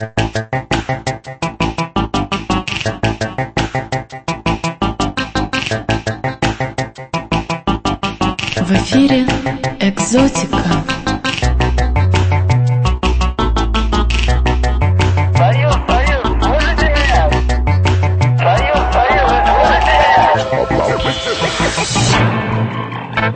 В эфире «Экзотика». Союз, слышите меня? Союз, слышите меня?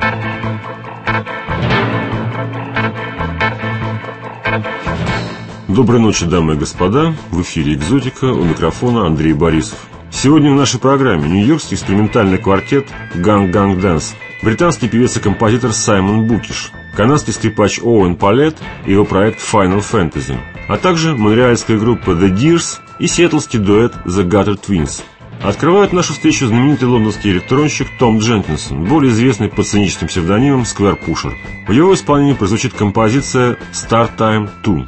Доброй ночи, дамы и господа. В эфире «Экзотика», у микрофона Андрей Борисов. Сегодня в нашей программе нью-йоркский экспериментальный квартет «Gang Gang Dance», британский певец и композитор Саймон Букиш, канадский скрипач Оуэн Палет и его проект Final Fantasy, а также монреальская группа The Deers и сиэтлский дуэт The Gutter Twins. Открывает нашу встречу знаменитый лондонский электронщик Том Дженкинсон, более известный под сценическим псевдонимом Square Pusher. В его исполнении прозвучит композиция Start Time 2.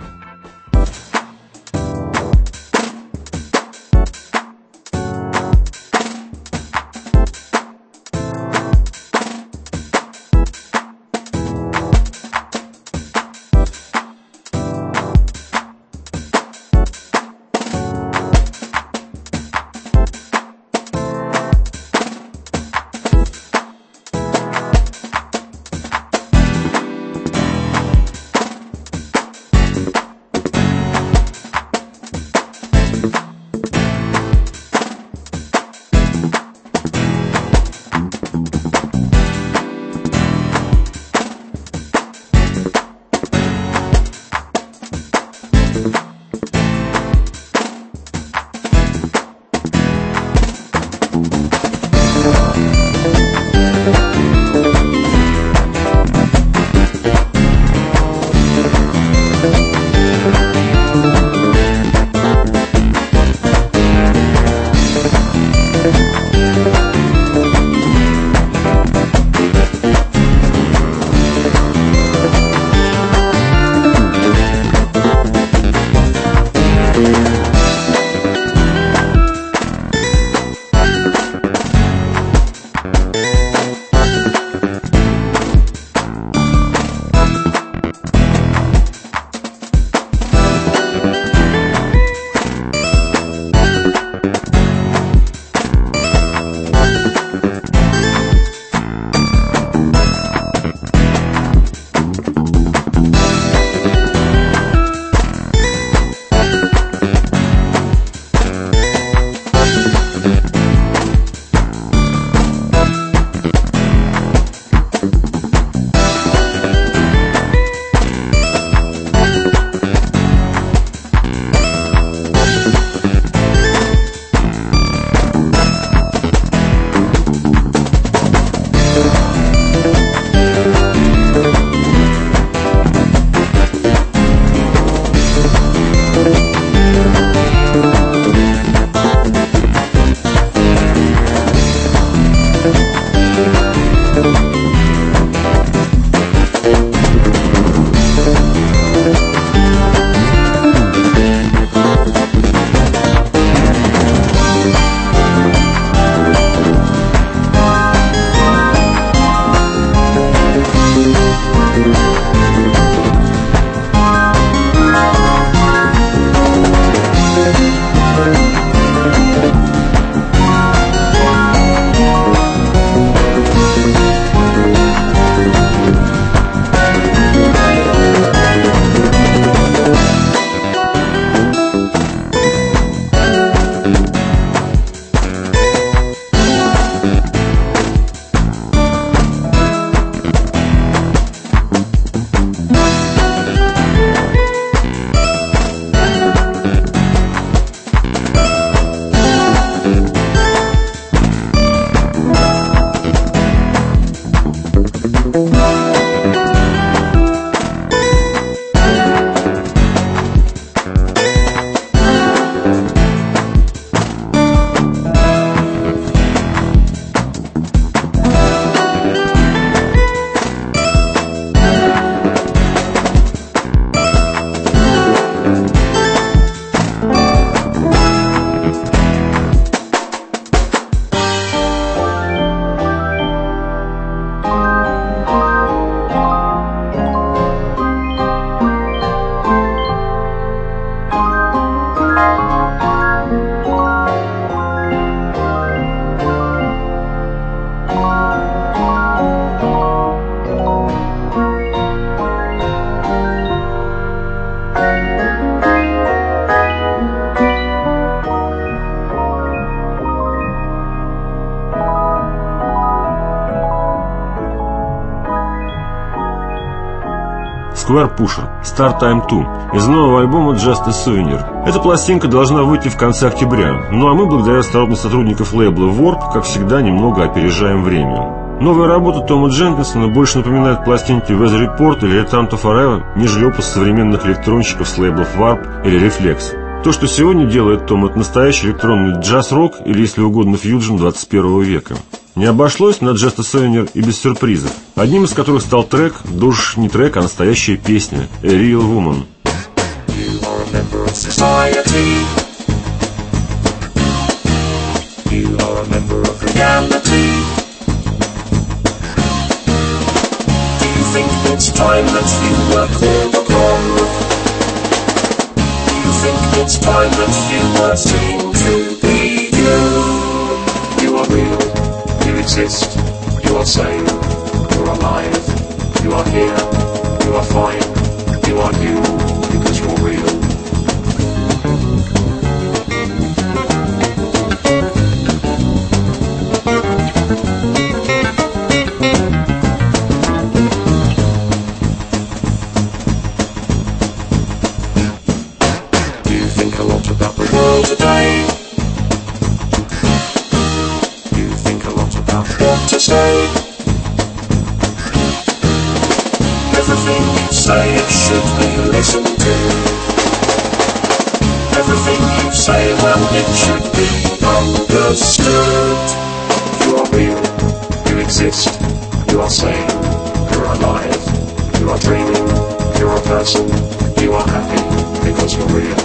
Square Pusher Star Time 2 из нового альбома Just a Souvenir. Эта пластинка должна выйти в конце октября, ну а мы, благодаря осторожности сотрудников лейбла Warp, как всегда, немного опережаем время. Новая работа Тома Дженкинсона больше напоминает пластинки Weather Report или Return to Forever, нежели опус современных электронщиков с лейблов Warp или Reflex. То, что сегодня делает Том, это настоящий электронный джаз-рок или, если угодно, фьюджн 21 века. Не обошлось на Just a Souvenir и без сюрпризов, одним из которых стал трек, да уж не трек, а настоящая песня A Real Woman. It's time that you were called upon. You think it's time that you were seen to be you. You are real, you exist, you are sane, you're alive, you are here, you are fine, you are you, because you're real. Today, you think a lot about what to say. Everything you say, it should be listened to. Everything you say, well, it should be understood. You are real, you exist, you are sane, you're alive, you are dreaming, you're a person, you are happy because you're real.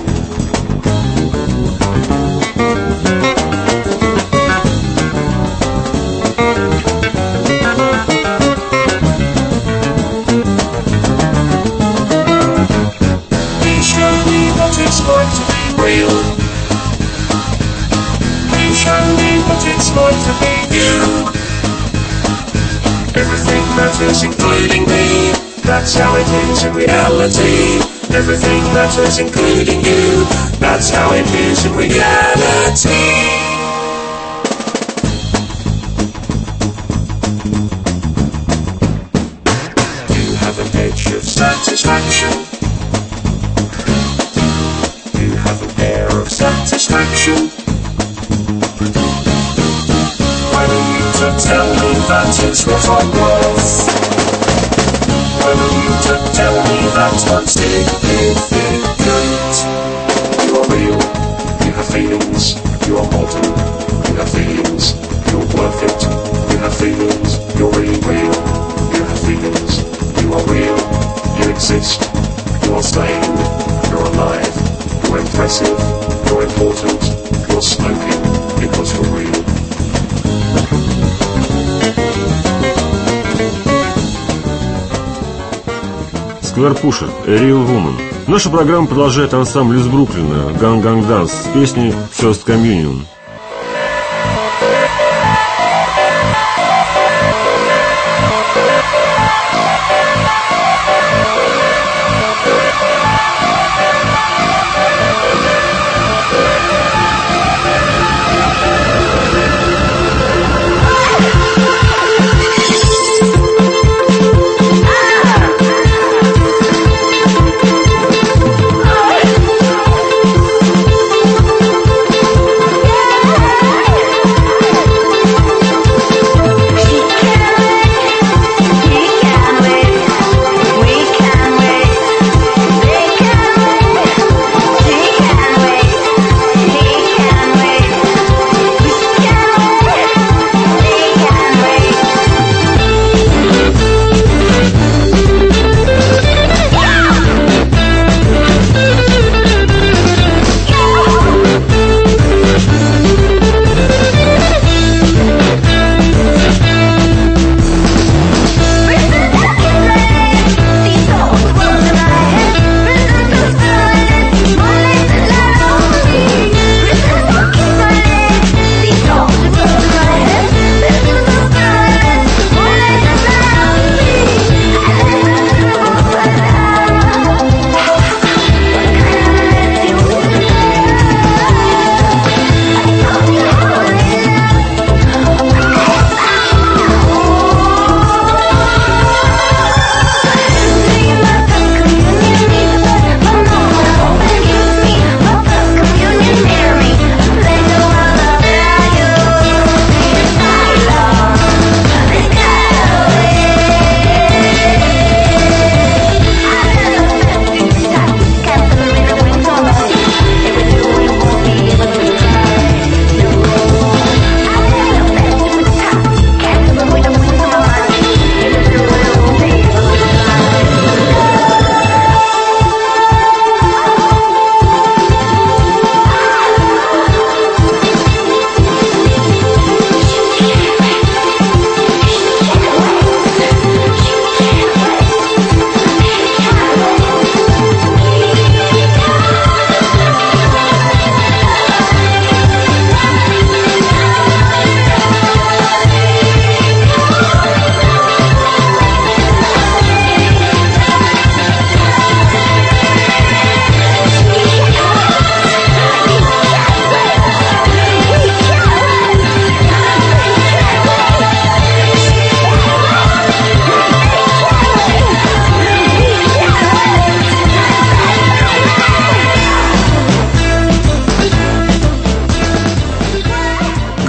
It's like to be real. You show me what it's like to be you. Everything matters, including me. That's how it is in reality. Everything matters, including you. That's how it is in reality. You have an edge of satisfaction. Satisfaction. Why are you to tell me that is what I'm worth? Why are you to tell me that I'm significant? You are real, you have feelings, you are modern, you have feelings, you're worth it, you have feelings, you're really real, you have feelings, you are real, you exist, you are sane, you're alive, you're impressive. You're important, you're smoking, because you're real. Square Pusher A Real Woman. Наша программа продолжает ансамбль из Бруклина Gang Gang Dance с песней First Communion. Yeah.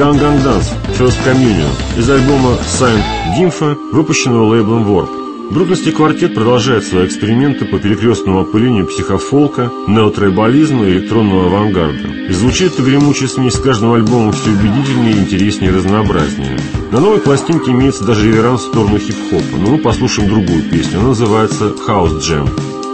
Gang Gang Dance First Communion из альбома Saint Nympha, выпущенного лейблом Warp. Бруклинский квартет продолжает свои эксперименты по перекрестному опылению психофолка, неотрайбализма и электронного авангарда. И звучит эта гремучая смесь с каждым альбомом все убедительнее, интереснее и разнообразнее. На новой пластинке имеется даже реверанс в сторону хип-хопа, но мы послушаем другую песню, она называется House Jam.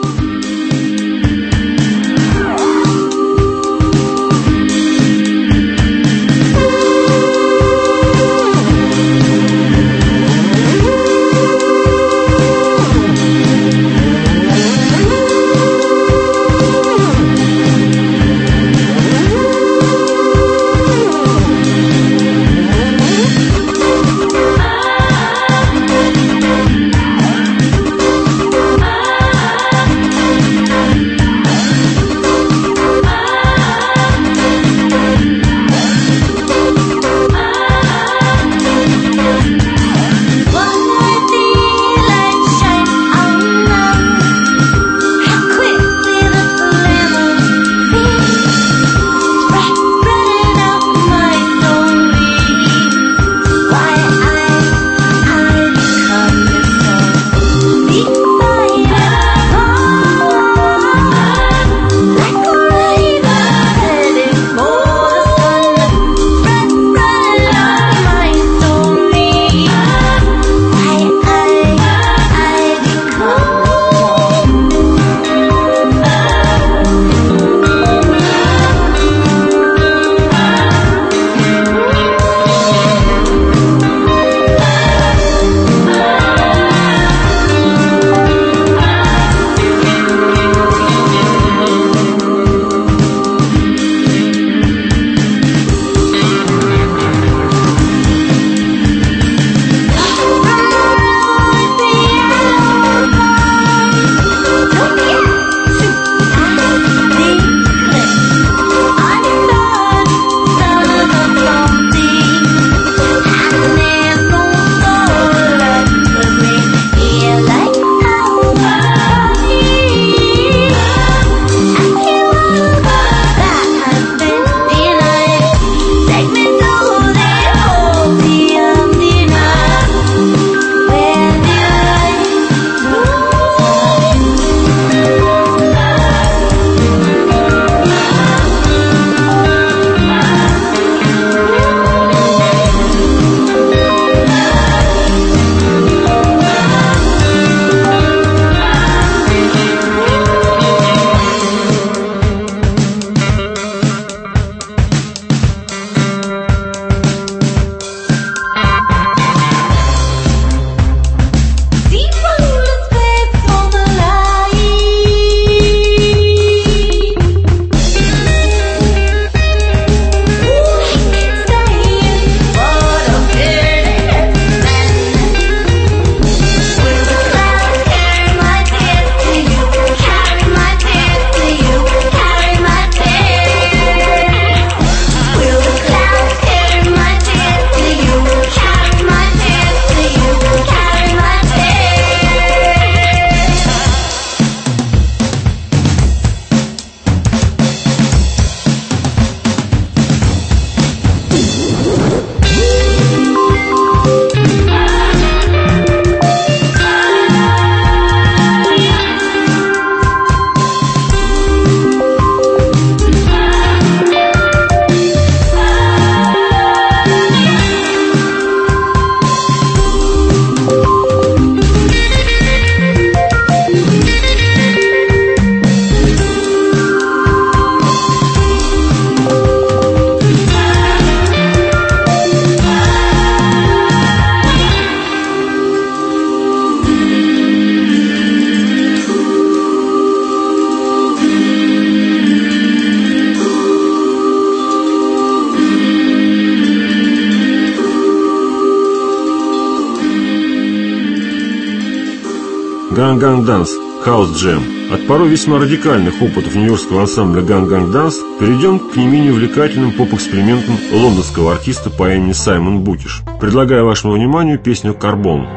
Gang Gang Dance House Jam. От порой весьма радикальных опытов нью-йоркского ансамбля Gang Gang Dance перейдем к не менее увлекательным поп-экспериментам лондонского артиста по имени Саймон Букиш. Предлагаю вашему вниманию песню «Карбон».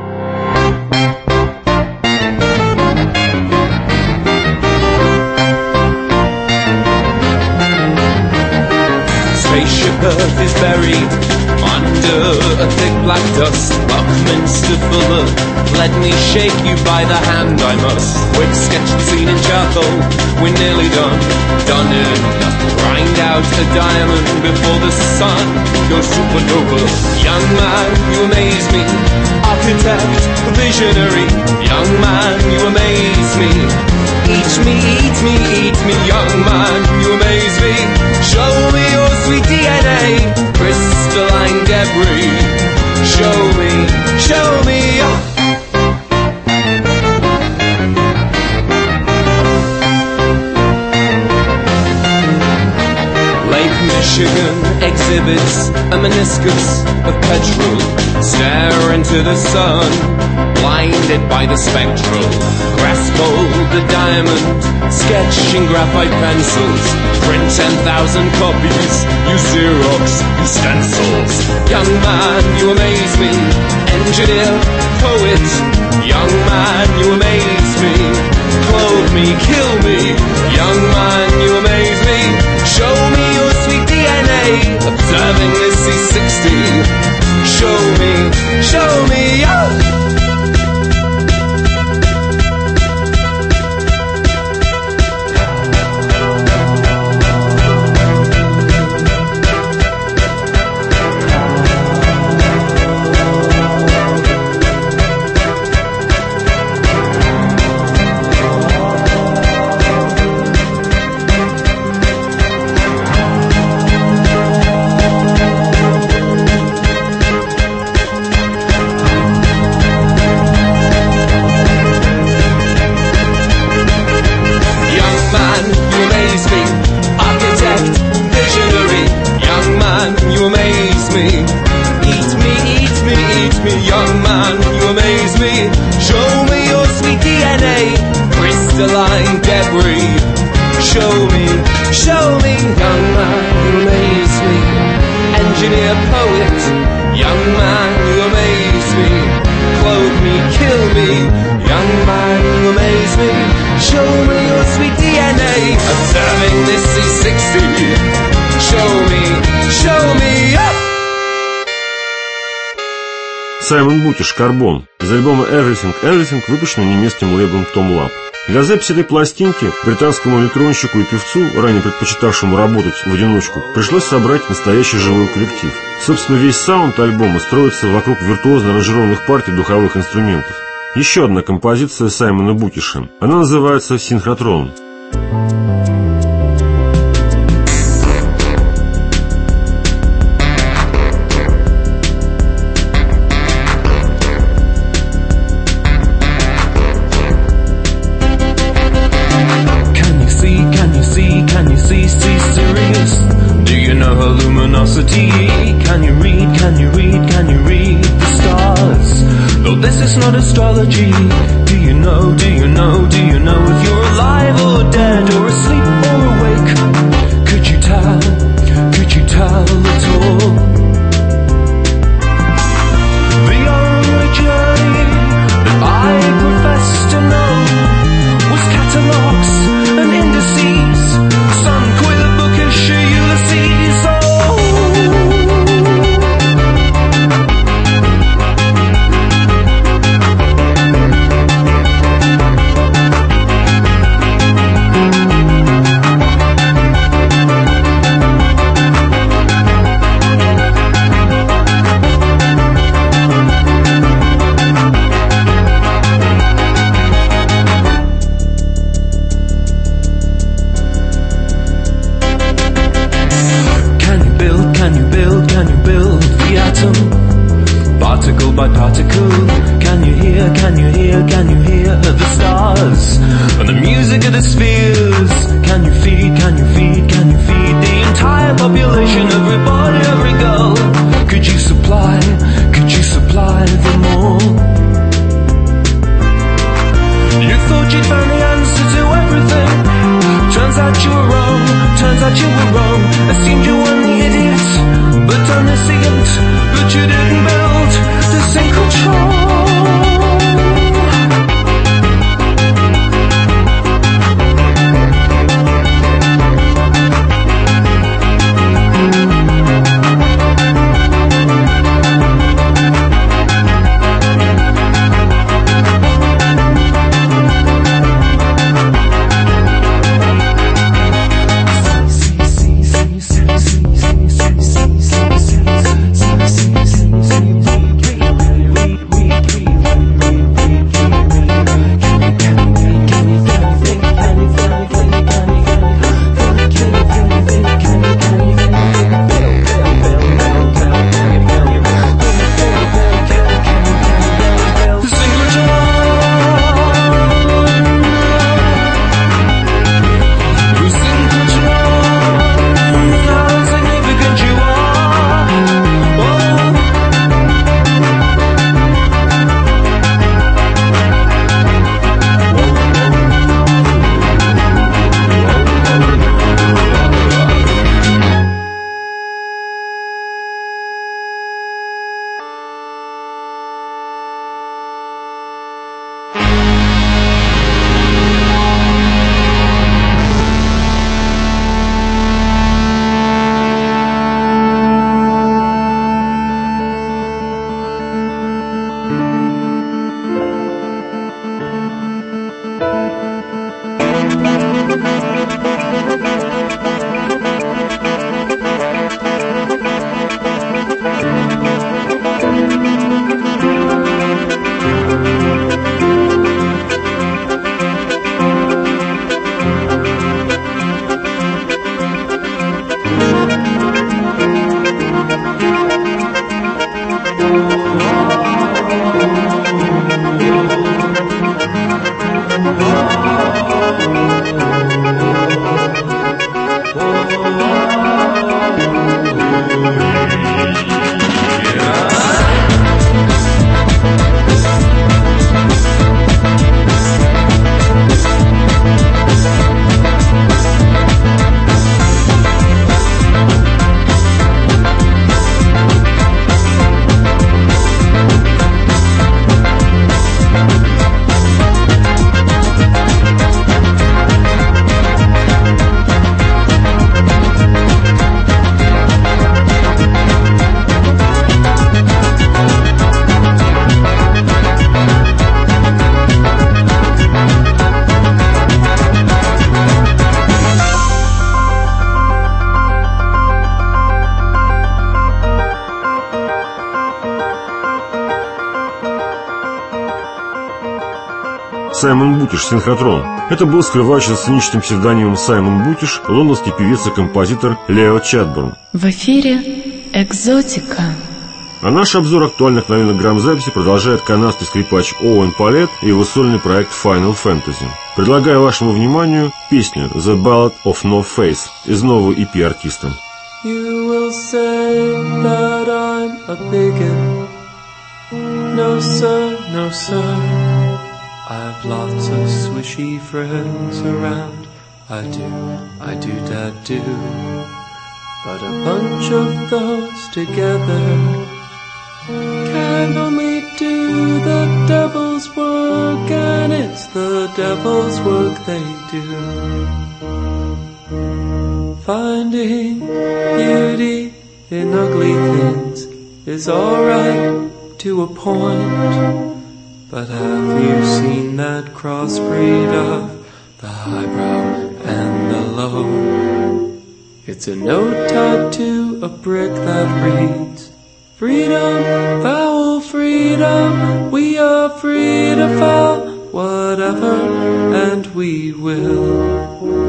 Spaceship Earth is buried under a thick black dust. Buckminster Fuller, let me shake you by the hand, I must. Quick sketch the scene in charcoal, we're nearly done. Done enough, grind out a diamond before the sun goes supernova. Young man, you amaze me. Architect, visionary. Young man, you amaze me. Eat me, eat me, eat me. Young man, you amaze me. Show me your sweet DNA, crystalline debris. Show me, show me. Lake Michigan exhibits a meniscus of petrol. Stare into the sun, blinded by the spectral. Grasp hold the diamond, sketch in graphite pencils. Print 10,000 copies, use Xerox, use stencils. Young man, you amaze me. Engineer, poet. Young man, you amaze me. Clothe me, kill me. Young man, you amaze me. Show me your sweet DNA, observing this C60. Show me, oh! Саймон Букиш, «Карбон» из альбома Everything, Everything, выпущенного немецким лейблом Tom Lab. Для записи этой пластинки британскому электронщику и певцу, ранее предпочитавшему работать в одиночку, пришлось собрать настоящий живой коллектив. Собственно, весь саунд альбома строится вокруг виртуозно аранжированных партий духовых инструментов. Еще одна композиция Саймона Букиша. Она называется «Синхротрон». Can you read the stars? Though this is not astrology. Do you know if you're alive or dead or asleep or awake? Could you tell at all? The only journey that I profess to know was catalogs and indices, some queer bookish Ulysses. Particle by particle, can you hear the stars and the music of the spheres? Can you feed the entire population, everybody, every girl? Could you supply them all? You thought you'd found the answer to everything. Turns out you were wrong. Assumed you were the idiot, but omniscient, but you didn't build the synchrotron. Саймон Бутиш, синхротрон. Это был скрывающийся сценическим псевдонимом Саймон Бутиш лондонский певец и композитор Лео Чатберн. В эфире «Экзотика». А наш обзор актуальных новинок грамзаписи продолжает канадский скрипач Оуэн Палетт и его сольный проект Final Fantasy. Предлагаю вашему вниманию песню The Ballad of No Face из нового EP артиста. You will say that I'm a bigot. No sir, no sir. I've lots of swishy friends around. I do, that do. But a bunch of those together can only do the devil's work, and it's the devil's work they do. Finding beauty in ugly things is alright to a point, but have you seen that crossbreed of the highbrow and the low? It's a note tied to a brick that reads, freedom, foul freedom, we are free to foul whatever, and we will.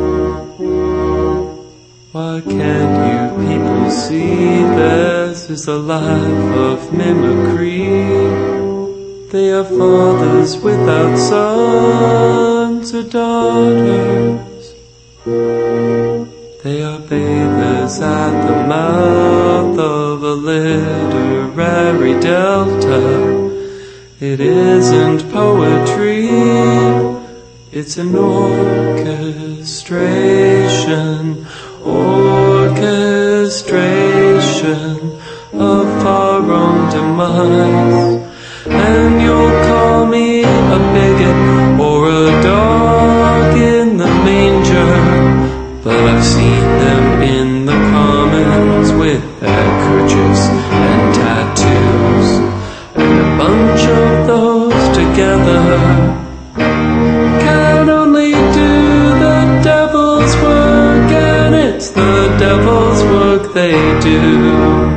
Why can't you people see theirs is a life of mimicry? They are fathers without sons or daughters. They are bathers at the mouth of a literary delta. It isn't poetry, it's an orchestration of our own demise. And you'll call me a bigot or a dog in the manger, but I've seen them in the commons with their kerchiefs and tattoos, and a bunch of those together can only do the devil's work, and it's the devil's work they do.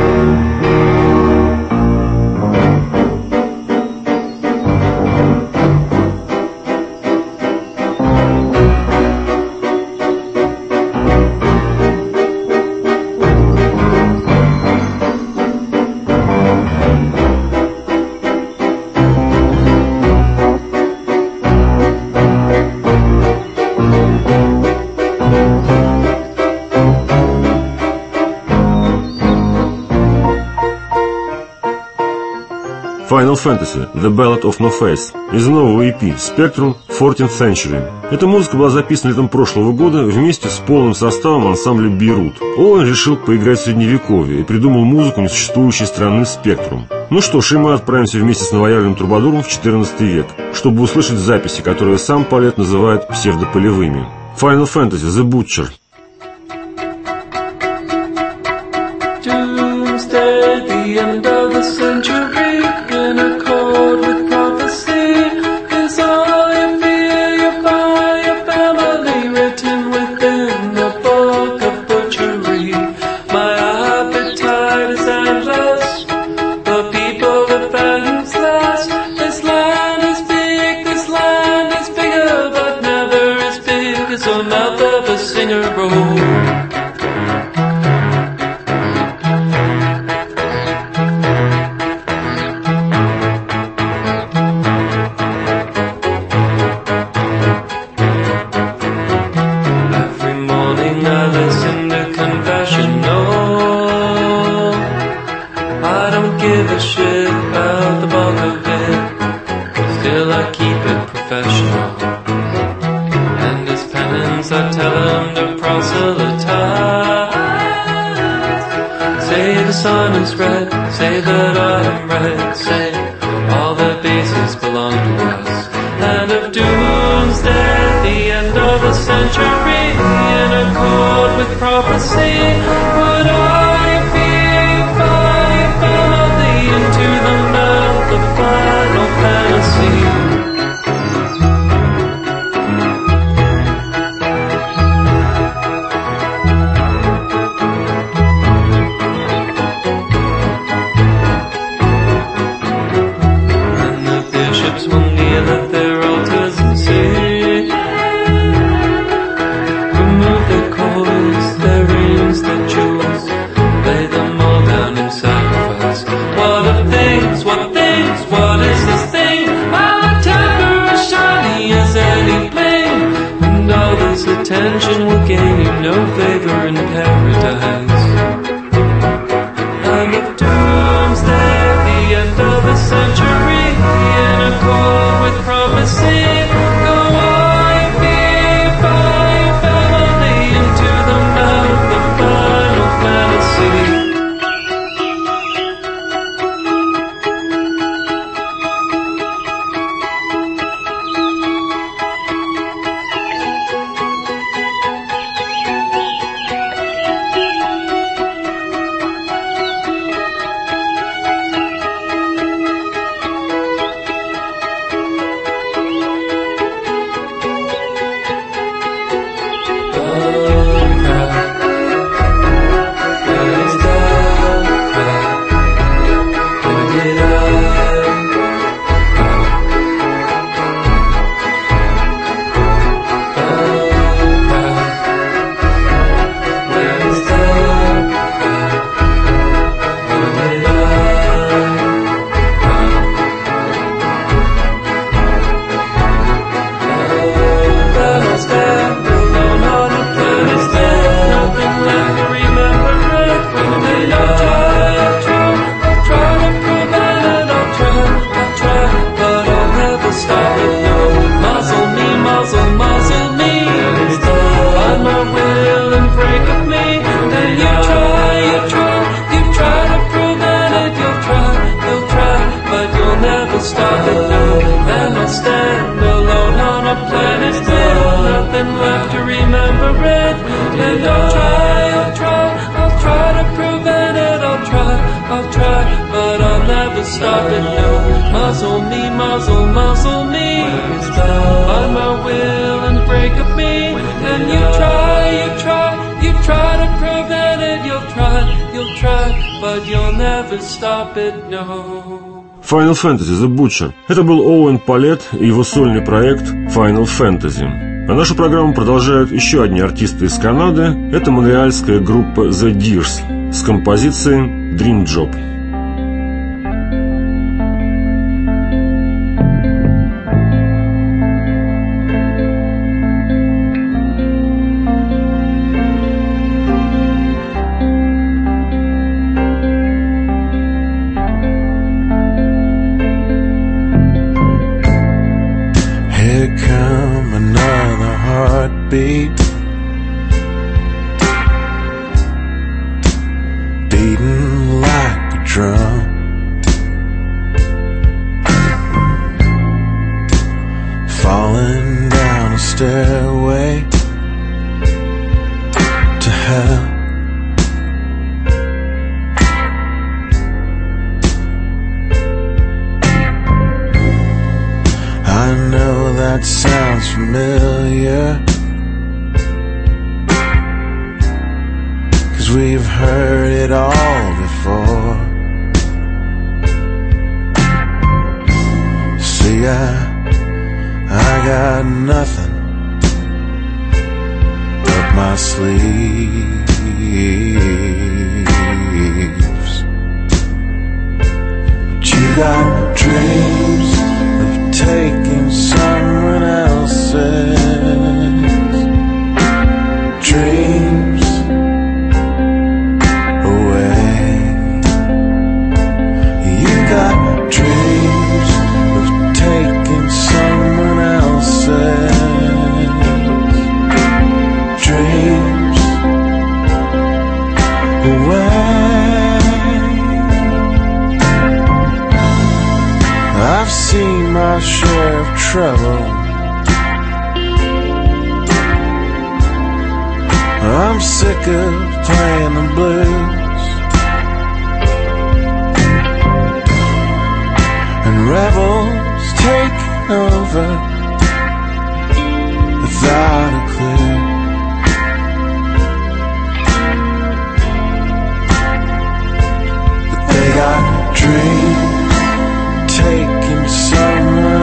Final Fantasy – The Ballad of No Face из нового EP Spectrum 14th Century. Эта музыка была записана летом прошлого года вместе с полным составом ансамбля Бейрут. Оуэн решил поиграть в средневековье и придумал музыку несуществующей страны Spectrum. Ну что ж, и мы отправимся вместе с новоявленным трубадуром в XIV век, чтобы услышать записи, которые сам Палетт называет псевдополевыми. Final Fantasy – The Butcher. Doomsday, the end of the century, in accord with prophecy, is all you fear you find your family written within the book of butchery. My appetite is endless, the people defends less. This land is bigger, but never as big as the mouth of a singer roll. Say that I am right, say all the bases belong to us. And of doomsday, the end of the century, in accord with prophecy, would I fear you fly your family into the mouth of Final Fantasy? Will kneel at their altars And I'll try to prevent it. I'll try, but I'll never stop it. No, muzzle me, by my will and break of me. And you try to prevent it. You'll try, but you'll never stop it. No. Final Fantasy The Butcher. Это был Оуэн Палетт и его сольный проект Final Fantasy. А нашу программу продолжают еще одни артисты из Канады. Это монреальская группа The Deers с композицией Dream Job. Beating like a drum, falling down a stairway to hell. I know that sounds familiar, we've heard it all before. See, I got nothing up my sleeves, but you got dreams of taking someone else's dreams away. You got dreams of taking someone else's dreams away. I've seen my share of trouble. I'm sick of playing the blues, and rebels take over without a clue. But they got dreams taking someone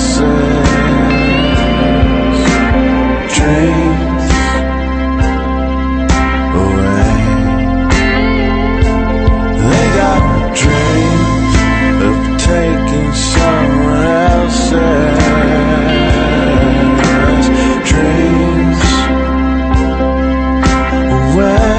else's dreams away. They got dreams of taking someone else's dreams away.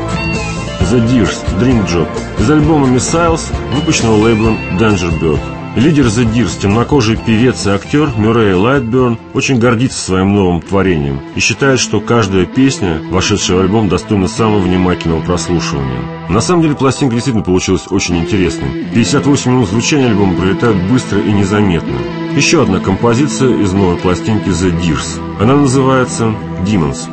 The Deers, Dream Job из альбома Missiles, выпущенного лейблом Danger Bird. Лидер The Dirs, темнокожий певец и актер Мюррей Лайтберн, очень гордится своим новым творением и считает, что каждая песня, вошедшая в альбом, достойна самого внимательного прослушивания. На самом деле пластинка действительно получилась очень интересной. 58 минут звучания альбома пролетают быстро и незаметно. Еще одна композиция из новой пластинки The Dirs. Она называется «Demons».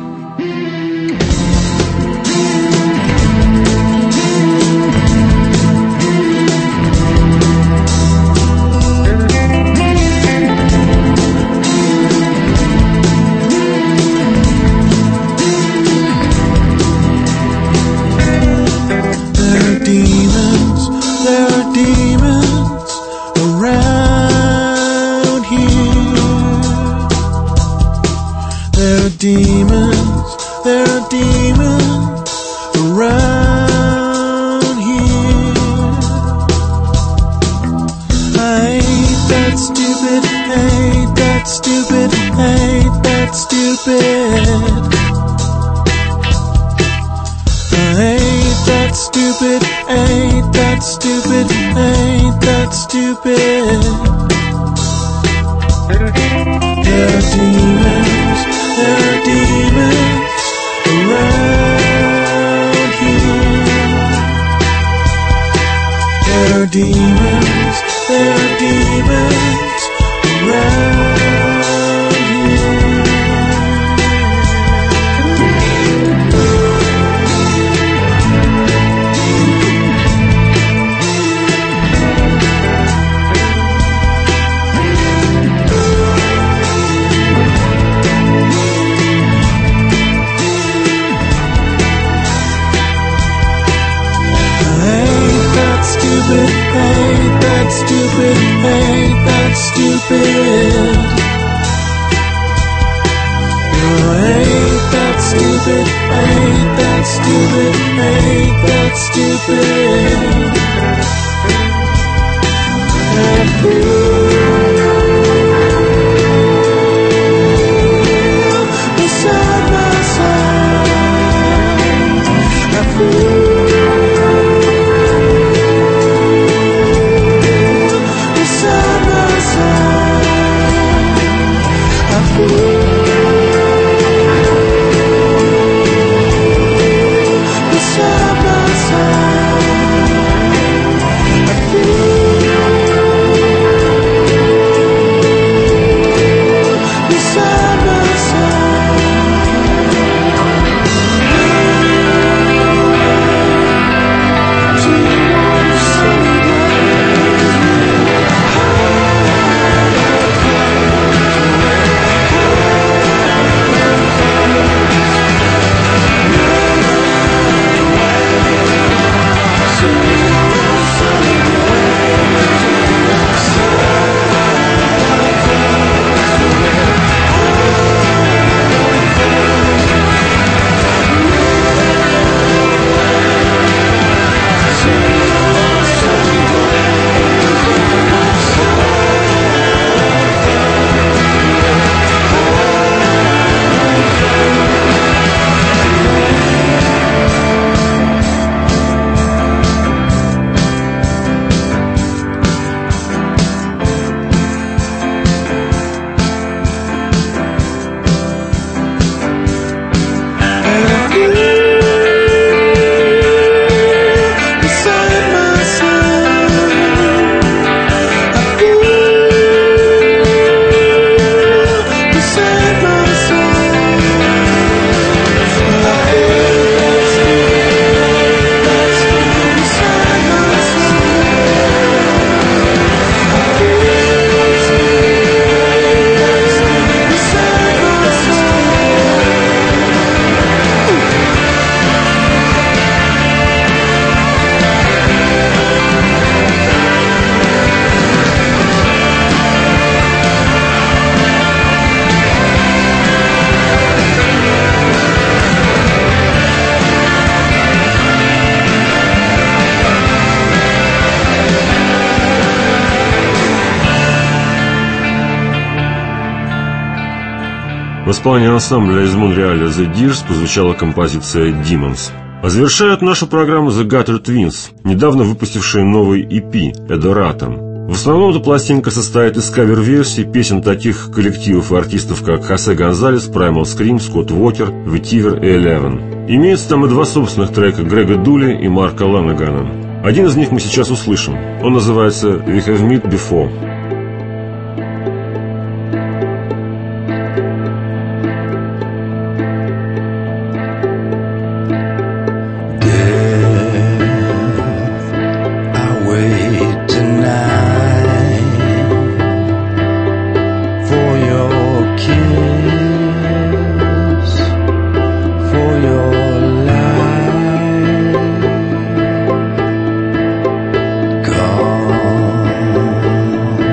В исполнении ансамбля из Монреаля The Dirs прозвучала композиция «Demons». А завершают нашу программу The Gutter Twins, недавно выпустившие новый EP «Эдоратом». В основном эта пластинка состоит из кавер-версий песен таких коллективов и артистов, как Хосе Гонзалес, Primal Scream, Скотт Уокер, Vetiver и Eleven. Имеется там и два собственных трека Грега Дули и Марка Ланагана. Один из них мы сейчас услышим. Он называется «We Have Met Before». Gone.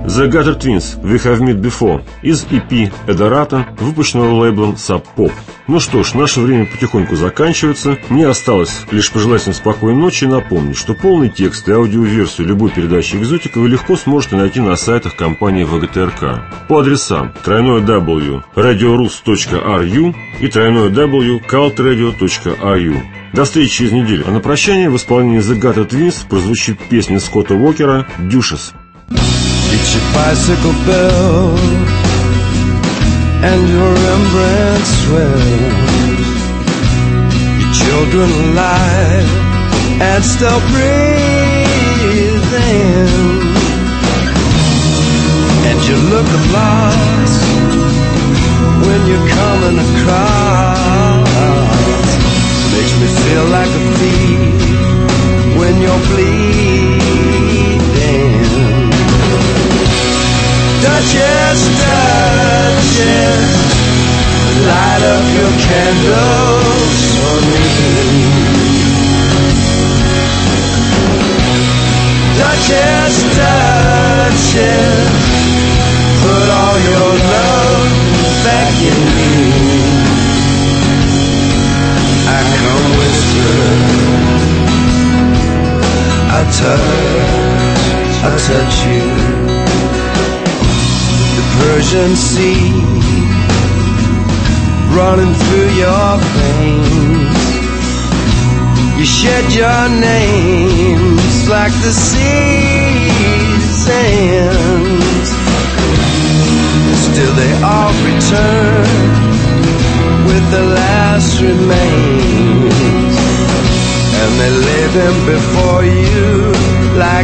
The Gutter Twins We Have Met Before из EP Эдората, выпущенного лейблом Sub Pop. Ну что ж, наше время потихоньку заканчивается. Мне осталось лишь пожелать вам спокойной ночи и напомнить, что полный текст и аудиоверсию любой передачи «Экзотика» вы легко сможете найти на сайтах компании ВГТРК по адресам www.radiorus.ru и www.cultradio.ru. До встречи через неделю. А на прощание в исполнении The Gutter Twins прозвучит песня Скотта Уокера «Deuces». It's your bicycle bell and your Rembrandt swells, your children alive and still breathing, and you look lost when you're coming across. Makes me feel like a thief when you're bleeding. Duchess, Duchess, light up your candles for me. Duchess, Duchess, put all your love back in me. I come whisper, I touch you. The Persian Sea running through your veins. You shed your names like the sea's sands. Still they all return with the last remains, and they lay them before you like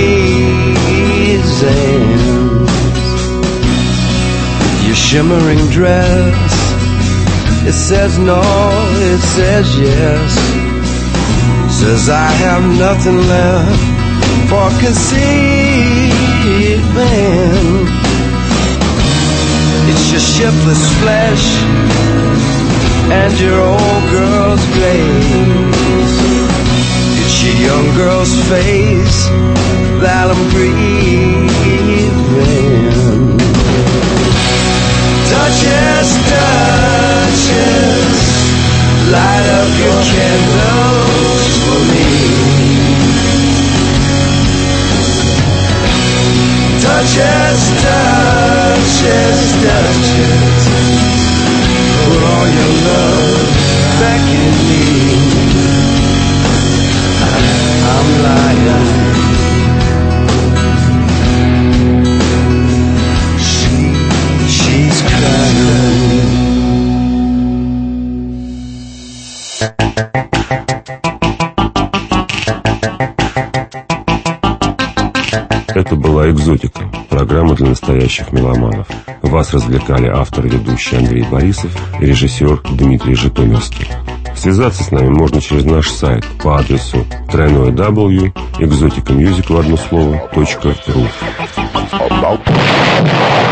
reasons. Your shimmering dress, it says no, it says yes. Says I have nothing left for conceiving. It's your shiftless flesh and your old girl's grace. It's your young girl's face that I'm breathing. Duchess, Duchess, light up your candles for me. Duchess, Duchess, Duchess, put all your love back in me. I'm lying. She's crying. Это была «Экзотика», программа для настоящих меломанов. Вас развлекали автор и ведущий Андрей Борисов и режиссер Дмитрий Житомирский. Связаться с нами можно через наш сайт по адресу www.exoticamusic.ru.